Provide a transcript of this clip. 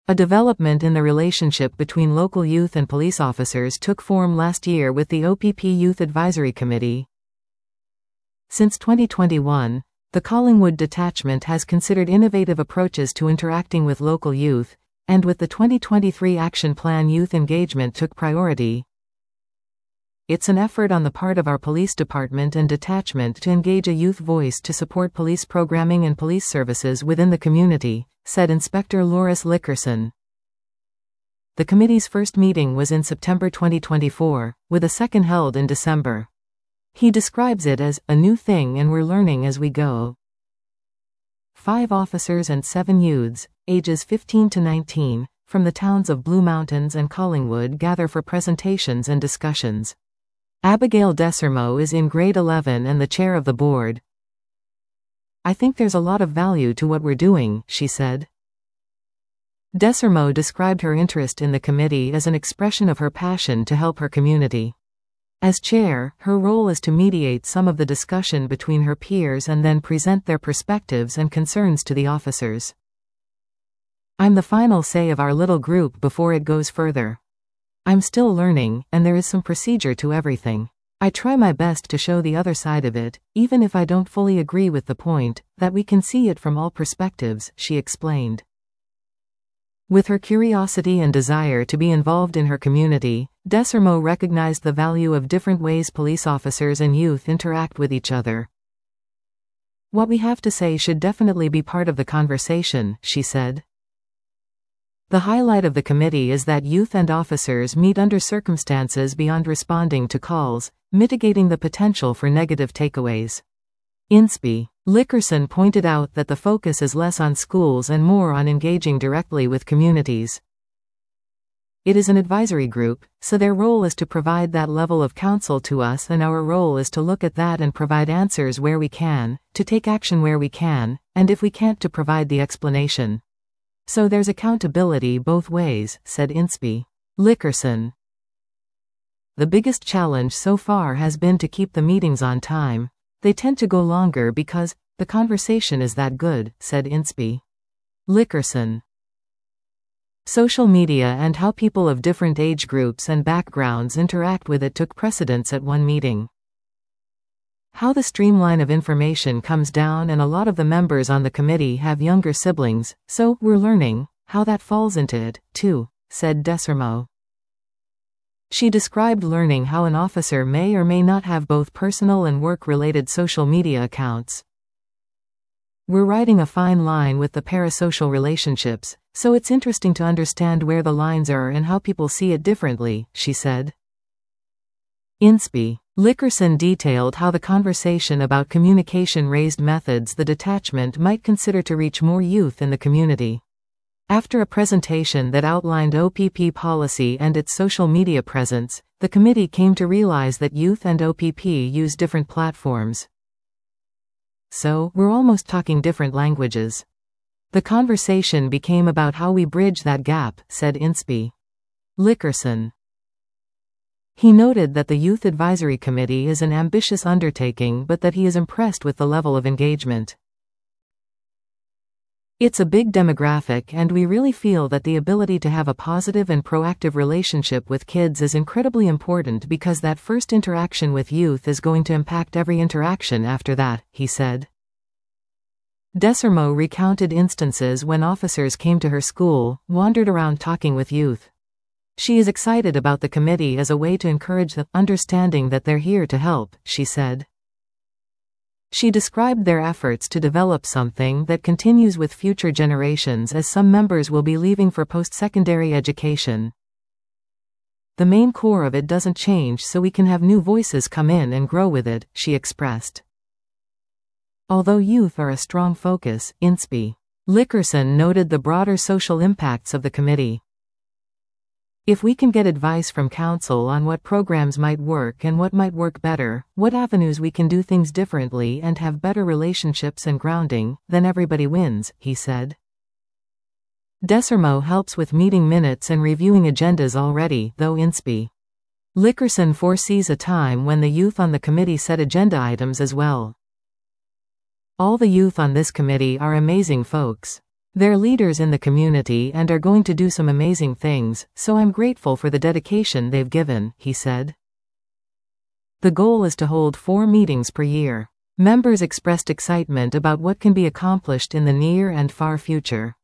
A development in the relationship between local youth and police officers took form last year with the OPP Youth Advisory Committee. Since 2021, the Collingwood Detachment has considered innovative approaches to interacting with local youth, and with the 2023 Action Plan, youth engagement took priority. It's an effort on the part of our police department and detachment to engage a youth voice to support police programming and police services within the community, said Inspector Loris Lickerson. The committee's first meeting was in September 2024, with a second held in December. He describes it as a new thing and we're learning as we go. 5 officers and 7 youths, ages 15 to 19, from the towns of Blue Mountains and Collingwood gather for presentations and discussions. Abigail Desermo is in grade 11 and the chair of the board. I think there's a lot of value to what we're doing, she said. Desermo described her interest in the committee as an expression of her passion to help her community. As chair, her role is to mediate some of the discussion between her peers and then present their perspectives and concerns to the officers. I'm the final say of our little group before it goes further. I'm still learning, and there is some procedure to everything. I try my best to show the other side of it, even if I don't fully agree with the point, that we can see it from all perspectives, she explained. With her curiosity and desire to be involved in her community, Desermo recognized the value of different ways police officers and youth interact with each other. What we have to say should definitely be part of the conversation, she said. The highlight of the committee is that youth and officers meet under circumstances beyond responding to calls, mitigating the potential for negative takeaways. Inspi. Lickerson pointed out that the focus is less on schools and more on engaging directly with communities. It is an advisory group, so their role is to provide that level of counsel to us, and our role is to look at that and provide answers where we can, to take action where we can, and if we can't, to provide the explanation. So there's accountability both ways, said Inspi. Lickerson. The biggest challenge so far has been to keep the meetings on time. They tend to go longer because the conversation is that good, said Inspi. Lickerson. Social media and how people of different age groups and backgrounds interact with it took precedence at one meeting. How the streamline of information comes down, and a lot of the members on the committee have younger siblings, so we're learning how that falls into it, too, said Desermo. She described learning how an officer may or may not have both personal and work-related social media accounts. We're riding a fine line with the parasocial relationships, so it's interesting to understand where the lines are and how people see it differently, she said. Inspi. Lickerson detailed how the conversation about communication raised methods the detachment might consider to reach more youth in the community. After a presentation that outlined OPP policy and its social media presence, the committee came to realize that youth and OPP use different platforms. So, we're almost talking different languages. The conversation became about how we bridge that gap, said Inspi. Lickerson. He noted that the Youth Advisory Committee is an ambitious undertaking, but that he is impressed with the level of engagement. It's a big demographic, and we really feel that the ability to have a positive and proactive relationship with kids is incredibly important, because that first interaction with youth is going to impact every interaction after that, he said. Desermo recounted instances when officers came to her school, wandered around talking with youth. She is excited about the committee as a way to encourage the understanding that they're here to help, she said. She described their efforts to develop something that continues with future generations, as some members will be leaving for post-secondary education. The main core of it doesn't change, so we can have new voices come in and grow with it, she expressed. Although youth are a strong focus, Inspi. Lickerson noted the broader social impacts of the committee. If we can get advice from council on what programs might work and what might work better, what avenues we can do things differently and have better relationships and grounding, then everybody wins, he said. Desermo helps with meeting minutes and reviewing agendas already, though Inspi. Lickerson foresees a time when the youth on the committee set agenda items as well. All the youth on this committee are amazing folks. They're leaders in the community and are going to do some amazing things, so I'm grateful for the dedication they've given, he said. The goal is to hold 4 meetings per year. Members expressed excitement about what can be accomplished in the near and far future.